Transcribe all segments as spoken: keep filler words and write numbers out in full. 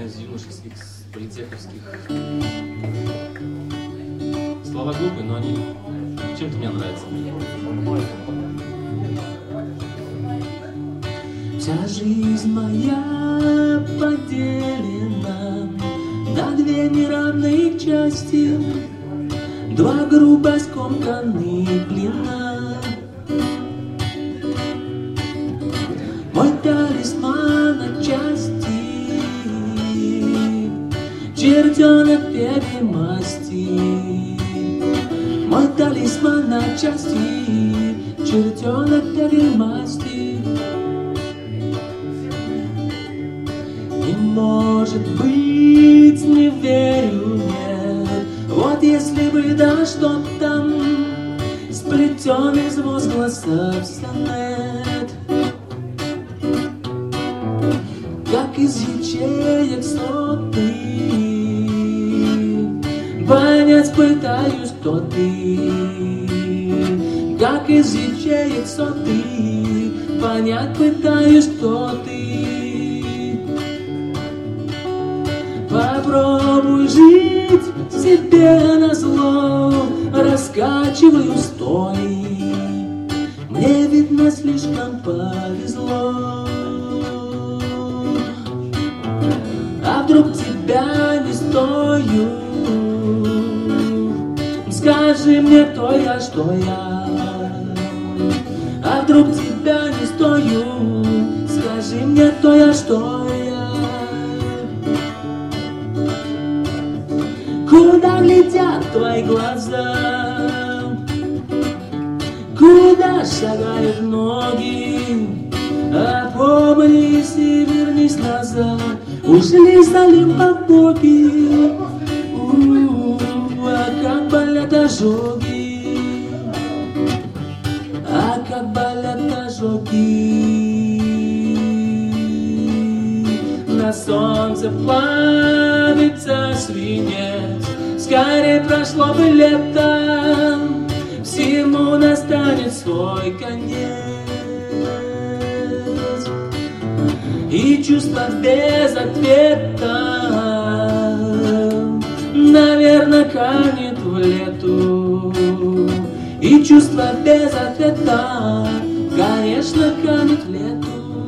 из юношеских политеховских. Слова глупые, но они чем-то мне нравятся. Вся жизнь моя поделена на две неравные части, два грубо скомканных блина. Мой талисман отчасти чертенок певе масти. Мой талисман отчасти чертенок певе масти. Не может быть, не верю, нет. Вот если бы да что там сплетен из возгласов сонет, как из ячеек соты, понять пытаюсь, кто ты. Как из ячеек соты, понять пытаюсь, кто ты. Попробуй жить себе назло, раскачиваю стой. Мне, видно, слишком повезло. А вдруг тебя не стою? Скажи мне, кто я, что я. А вдруг тебя не стою? Скажи мне, кто я, что я. Куда глядят твои глаза? Куда шагают ноги? Опомнись и вернись назад. Ушли за лимбобоги. А как болят ожоги, а как болят ожоги. На солнце плавится свинец. Скорее прошло бы лето, всему настанет свой конец. И чувство без ответа, наверное, канет в лету. И чувство без ответа, конечно, канет в лету.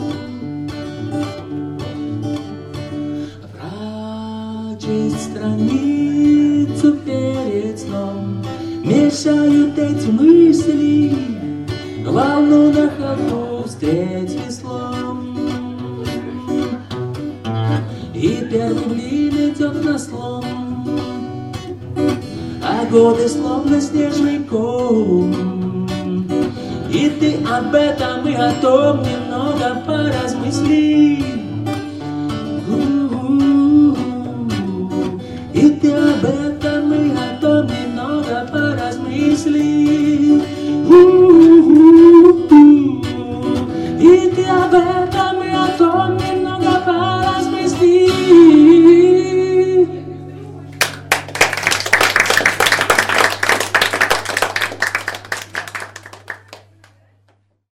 Прочесть страницу перед сном мешают эти мысли, волну на ходу встреть веслом. И первый блин идет на слом, а годы словно снежный ком. И ты об этом и о том немного поразмысли.